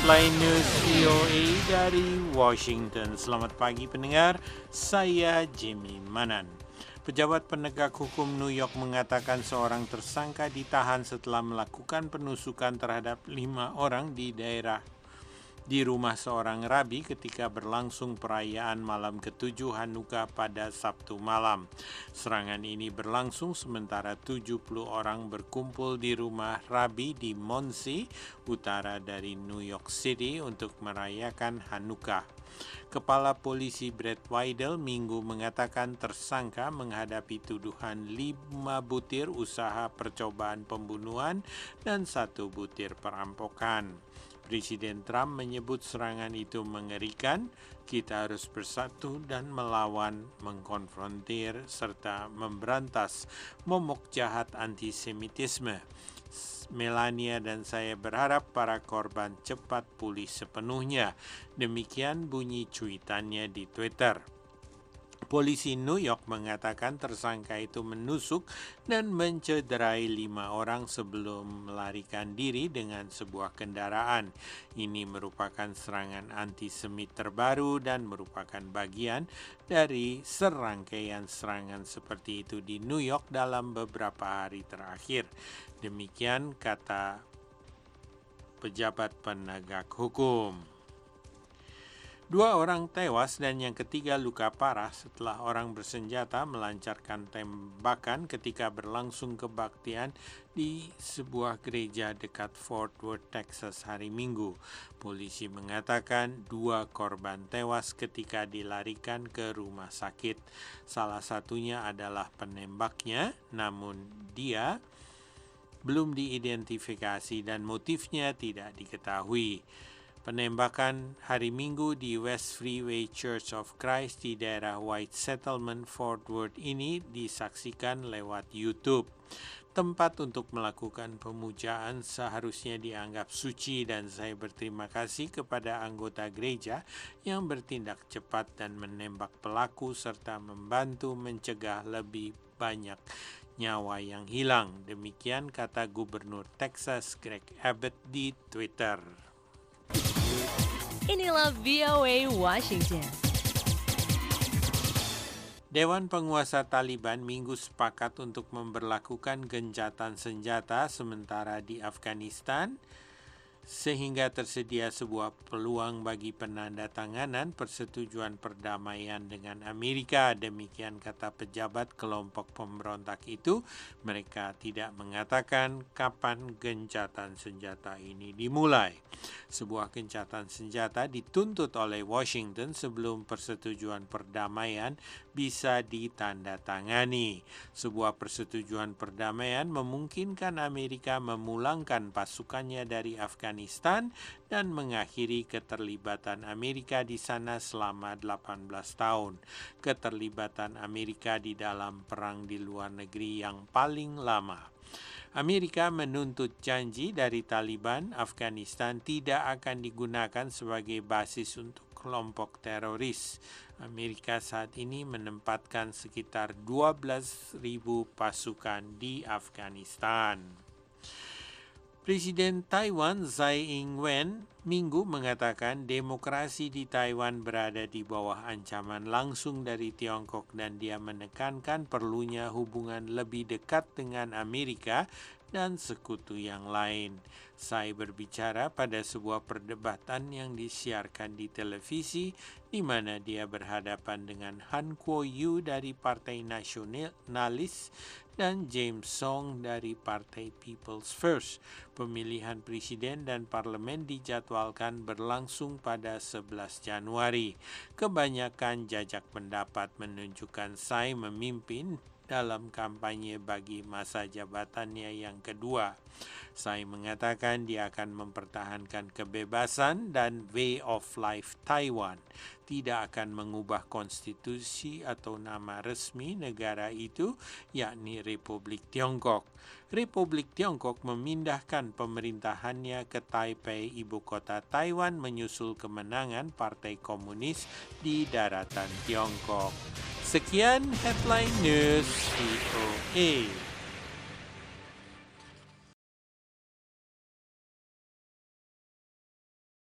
Headline News VOA dari Washington. Selamat pagi pendengar, saya Jimmy Manan. Pejabat penegak hukum New York mengatakan seorang tersangka ditahan setelah melakukan penusukan terhadap 5 orang di rumah seorang rabi ketika berlangsung perayaan malam ke-7 Hanukkah pada Sabtu malam. Serangan ini berlangsung sementara 70 orang berkumpul di rumah rabi di Monsey, utara dari New York City untuk merayakan Hanukkah. Kepala Polisi Brett Weidel Minggu mengatakan tersangka menghadapi tuduhan 5 butir usaha percobaan pembunuhan dan 1 butir perampokan. Presiden Trump menyebut serangan itu mengerikan. Kita harus bersatu dan melawan, mengkonfrontir, serta memberantas momok jahat antisemitisme. Melania dan saya berharap para korban cepat pulih sepenuhnya. Demikian bunyi cuitannya di Twitter. Polisi New York mengatakan tersangka itu menusuk dan mencederai 5 orang sebelum melarikan diri dengan sebuah kendaraan. Ini merupakan serangan antisemit terbaru dan merupakan bagian dari serangkaian serangan seperti itu di New York dalam beberapa hari terakhir. Demikian kata pejabat penegak hukum. 2 orang tewas dan yang ketiga luka parah setelah orang bersenjata melancarkan tembakan ketika berlangsung kebaktian di sebuah gereja dekat Fort Worth, Texas hari Minggu. Polisi mengatakan 2 korban tewas ketika dilarikan ke rumah sakit. Salah satunya adalah penembaknya, namun dia belum diidentifikasi dan motifnya tidak diketahui. Penembakan hari Minggu di West Freeway Church of Christ di daerah White Settlement, Fort Worth ini disaksikan lewat YouTube. Tempat untuk melakukan pemujaan seharusnya dianggap suci dan saya berterima kasih kepada anggota gereja yang bertindak cepat dan menembak pelaku serta membantu mencegah lebih banyak nyawa yang hilang. Demikian kata Gubernur Texas Greg Abbott di Twitter. Inilah VOA Washington. Dewan Penguasa Taliban Minggu sepakat untuk memberlakukan gencatan senjata sementara di Afghanistan sehingga tersedia sebuah peluang bagi penandatanganan persetujuan perdamaian dengan Amerika. Demikian kata pejabat kelompok pemberontak itu. Mereka tidak mengatakan kapan gencatan senjata ini dimulai. Sebuah gencatan senjata dituntut oleh Washington sebelum persetujuan perdamaian bisa ditandatangani. Sebuah persetujuan perdamaian memungkinkan Amerika memulangkan pasukannya dari Afghanistan dan mengakhiri keterlibatan Amerika di sana selama 18 tahun. Keterlibatan Amerika di dalam perang di luar negeri yang paling lama. Amerika menuntut janji dari Taliban, Afghanistan tidak akan digunakan sebagai basis untuk kelompok teroris. Amerika saat ini menempatkan sekitar 12.000 pasukan di Afghanistan. Presiden Taiwan Tsai Ing-wen Minggu mengatakan demokrasi di Taiwan berada di bawah ancaman langsung dari Tiongkok dan dia menekankan perlunya hubungan lebih dekat dengan Amerika dan sekutu yang lain. Tsai berbicara pada sebuah perdebatan yang disiarkan di televisi di mana dia berhadapan dengan Han Kuo-yu dari Partai Nasionalis dan James Song dari Partai People's First. Pemilihan presiden dan parlemen dijadwalkan berlangsung pada 11 Januari. Kebanyakan jajak pendapat menunjukkan Tsai memimpin dalam kampanye bagi masa jabatannya yang kedua. Tsai mengatakan dia akan mempertahankan kebebasan dan way of life Taiwan, tidak akan mengubah konstitusi atau nama resmi negara itu, yakni Republik Tiongkok. Republik Tiongkok memindahkan pemerintahannya ke Taipei, ibu kota Taiwan, menyusul kemenangan Partai Komunis di daratan Tiongkok. Sekian Headline News VOA.